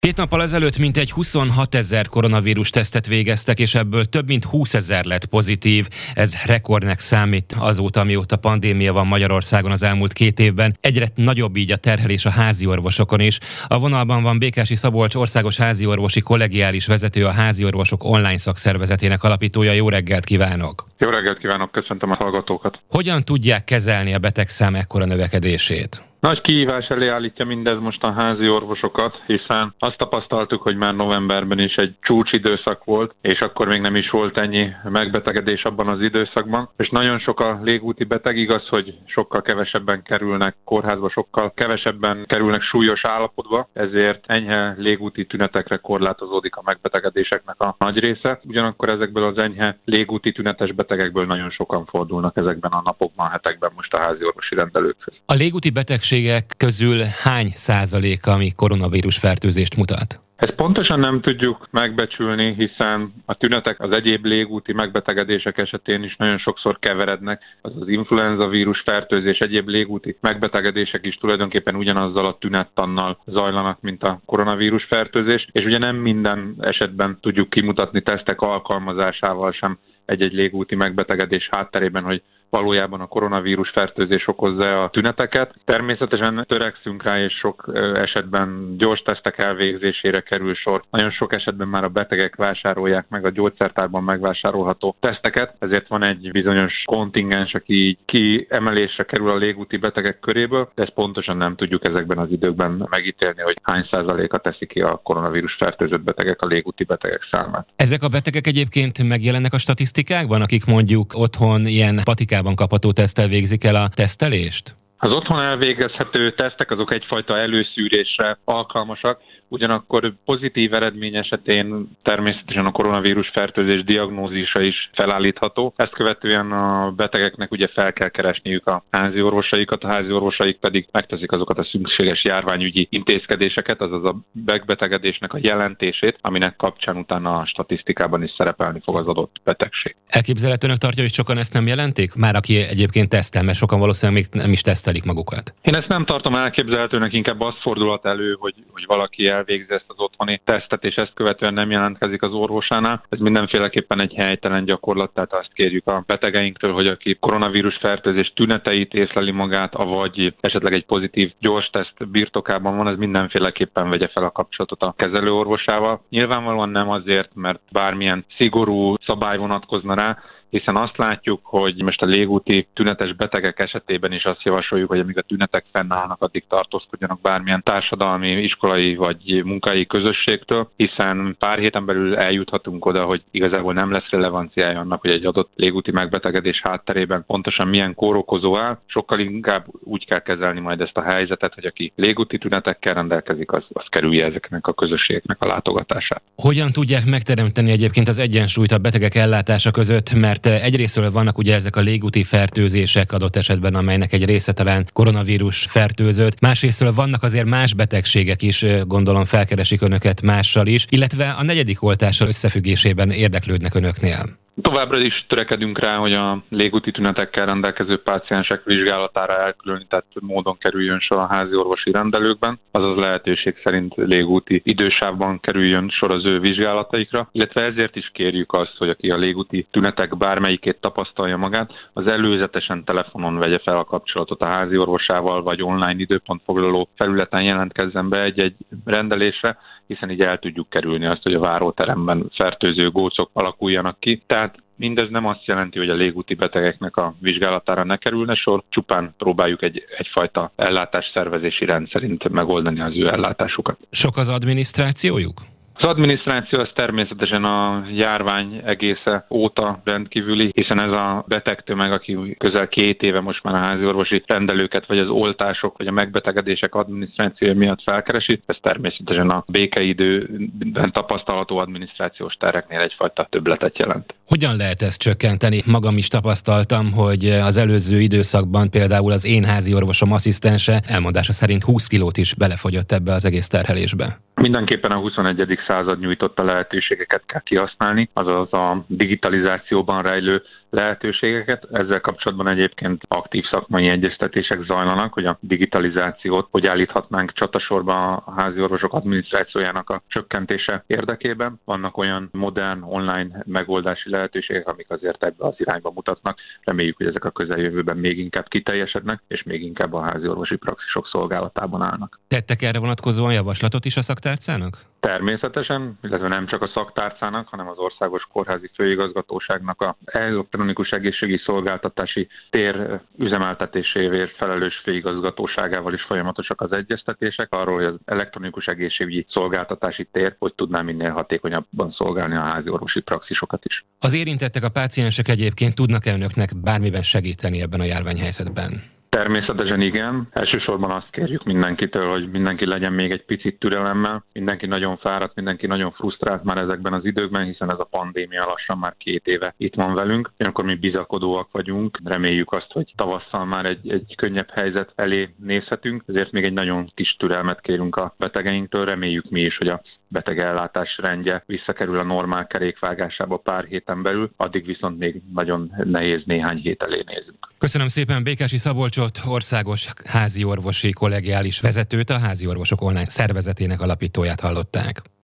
2 nappal ezelőtt mintegy 26 000 koronavírus tesztet végeztek, és ebből több mint 20 000 lett pozitív. Ez rekordnek számít azóta, mióta pandémia van Magyarországon az elmúlt 2 évben. Egyre nagyobb így a terhelés a háziorvosokon is. A vonalban van Békási Szabolcs országos háziorvosi kollegiális vezető, a háziorvosok online szakszervezetének alapítója. Jó reggelt kívánok! Jó reggelt kívánok, köszöntöm a hallgatókat! Hogyan tudják kezelni a betegszám ekkora növekedését? Nagy kihívás elé állítja mindez most a házi orvosokat, hiszen azt tapasztaltuk, hogy már novemberben is egy csúcsidőszak volt, és akkor még nem is volt ennyi megbetegedés abban az időszakban. És nagyon sok a légúti beteg, igaz, hogy sokkal kevesebben kerülnek kórházba, sokkal kevesebben kerülnek súlyos állapotba, ezért enyhe légúti tünetekre korlátozódik a megbetegedéseknek a nagy része. Ugyanakkor ezekből az enyhe légúti tünetes betegekből nagyon sokan fordulnak ezekben a napokban, hetekben most a házi orvosi rendelőkhöz. A légúti betegségek közül hány százaléka, ami koronavírus fertőzést mutat? Ezt pontosan nem tudjuk megbecsülni, hiszen a tünetek az egyéb légúti megbetegedések esetén is nagyon sokszor keverednek. Az influenza vírus fertőzés, egyéb légúti megbetegedések is tulajdonképpen ugyanazzal a tünettannal zajlanak, mint a koronavírus fertőzés, és ugye nem minden esetben tudjuk kimutatni tesztek alkalmazásával sem egy-egy légúti megbetegedés hátterében, hogy valójában a koronavírus fertőzés okozza a tüneteket. Természetesen törekszünk rá, és sok esetben gyors tesztek elvégzésére kerül sor. Nagyon sok esetben már a betegek vásárolják meg a gyógyszertárban megvásárolható teszteket, ezért van egy bizonyos kontingens, aki így kiemelésre kerül a légúti betegek köréből, de ezt pontosan nem tudjuk ezekben az időkben megítélni, hogy hány százaléka teszi ki a koronavírus fertőzött betegek a légúti betegek számát. Ezek a betegek egyébként megjelennek a statisztikákban, akik mondjuk otthon ilyen patikában kapható teszttel végzik el a tesztelést? Az otthon elvégezhető tesztek azok egyfajta előszűrésre alkalmasak, ugyanakkor pozitív eredmény esetén természetesen a koronavírus fertőzés diagnózisa is felállítható. Ezt követően a betegeknek ugye fel kell keresniük a házi orvosaikat, a házi orvosaik pedig megteszik azokat a szükséges járványügyi intézkedéseket, azaz a megbetegedésnek a jelentését, aminek kapcsán utána a statisztikában is szerepelni fog az adott betegség. Elképzelhetőnek tartja, hogy sokan ezt nem jelentik? Már aki egyébként tesztel, mert sokan valószínűleg még nem is tesztelik magukat. Én ezt nem tartom elképzelhetőnek, inkább az fordulhat elő, hogy valaki elvégzi ezt az otthoni tesztet, és ezt követően nem jelentkezik az orvosánál. Ez mindenféleképpen egy helytelen gyakorlat, tehát azt kérjük a betegeinktől, hogy aki koronavírus fertőzés tüneteit észleli magát, avagy esetleg egy pozitív gyors teszt birtokában van, ez mindenféleképpen vegye fel a kapcsolatot a kezelőorvosával. Nyilvánvalóan nem azért, mert bármilyen szigorú szabály vonatkozna rá, hiszen azt látjuk, hogy most a légúti tünetes betegek esetében is azt javasoljuk, hogy amíg a tünetek fennállnak, addig tartózkodjanak bármilyen társadalmi, iskolai vagy munkai közösségtől, hiszen pár héten belül eljuthatunk oda, hogy igazából nem lesz relevanciája annak, hogy egy adott légúti megbetegedés hátterében pontosan milyen kórokozó áll. Sokkal inkább úgy kell kezelni majd ezt a helyzetet, hogy aki légúti tünetekkel rendelkezik, az kerülje ezeknek a közösségeknek a látogatását. Hogyan tudják megteremteni egyébként az egyensúlyt a betegek ellátása között, mert egyrészről vannak ugye ezek a légúti fertőzések adott esetben, amelynek egy része talán koronavírus fertőzött. Másrészről vannak azért más betegségek is, gondolom felkeresik önöket mással is, illetve a 4. oltással összefüggésében érdeklődnek önöknél. Továbbra is törekedünk rá, hogy a légúti tünetekkel rendelkező páciensek vizsgálatára elkülönített módon kerüljön sor a házi orvosi rendelőkben, azaz lehetőség szerint légúti idősávban kerüljön sor az ő vizsgálataikra, illetve ezért is kérjük azt, hogy aki a légúti tünetek bármelyikét tapasztalja magát, az előzetesen telefonon vegye fel a kapcsolatot a házi orvosával, vagy online időpontfoglaló felületen jelentkezzen be egy rendelésre, hiszen így el tudjuk kerülni azt, hogy a váróteremben fertőző gócok alakuljanak ki. Tehát mindez nem azt jelenti, hogy a légúti betegeknek a vizsgálatára ne kerülne sor, csupán próbáljuk egyfajta ellátásszervezési rendszerint megoldani az ő ellátásukat. Sok az adminisztrációjuk? Az adminisztráció az természetesen a járvány egésze óta rendkívüli, hiszen ez a betegtömeg, aki közel 2 éve most már a háziorvosi rendelőket, vagy az oltások, vagy a megbetegedések adminisztrációja miatt felkeresi, ez természetesen a békeidőben tapasztalható adminisztrációs terheknél egyfajta többletet jelent. Hogyan lehet ezt csökkenteni? Magam is tapasztaltam, hogy az előző időszakban például az én háziorvosom asszisztense elmondása szerint 20 kilót is belefogyott ebbe az egész terhelésbe. Mindenképpen a 21. század nyújtotta lehetőségeket kell kihasználni, azaz a digitalizációban rejlő lehetőségeket. Ezzel kapcsolatban egyébként aktív szakmai egyeztetések zajlanak, hogy a digitalizációt hogy állíthatnánk csatasorba a házi orvosok adminisztrációjának a csökkentése érdekében. Vannak olyan modern online megoldási lehetőségek, amik azért ebbe az irányba mutatnak. Reméljük, hogy ezek a közeljövőben még inkább kiteljesednek, és még inkább a házi orvosi praxisok szolgálatában állnak. Tettek erre vonatkozóan javaslatot is a szaktárcának? Természetesen, illetve nem csak a szaktárcának, hanem az Országos Kórházi Főigazgatóságnak a elektronikus egészségügyi szolgáltatási tér üzemeltetéséért felelős főigazgatóságával is folyamatosak az egyeztetések arról, hogy az elektronikus egészségügyi szolgáltatási tér hogy tudná minél hatékonyabban szolgálni a házi orvosi praxisokat is. Az érintettek, a páciensek egyébként tudnak-e önöknek bármiben segíteni ebben a járványhelyzetben? Természetesen igen. Elsősorban azt kérjük mindenkitől, hogy mindenki legyen még egy picit türelemmel. Mindenki nagyon fáradt, mindenki nagyon frusztrált már ezekben az időkben, hiszen ez a pandémia lassan már 2 éve itt van velünk. Akkor mi bizakodóak vagyunk, reméljük azt, hogy tavasszal már egy könnyebb helyzet elé nézhetünk. Ezért még egy nagyon kis türelmet kérünk a betegeinktől. Reméljük mi is, hogy a betegellátás rendje visszakerül a normál kerékvágásába pár héten belül, addig viszont még nagyon nehéz néhány hét elé nézünk. Köszönöm szépen Békási Szabolcsot, országos háziorvosi kollegiális vezetőt, a háziorvosok online szervezetének alapítóját hallották.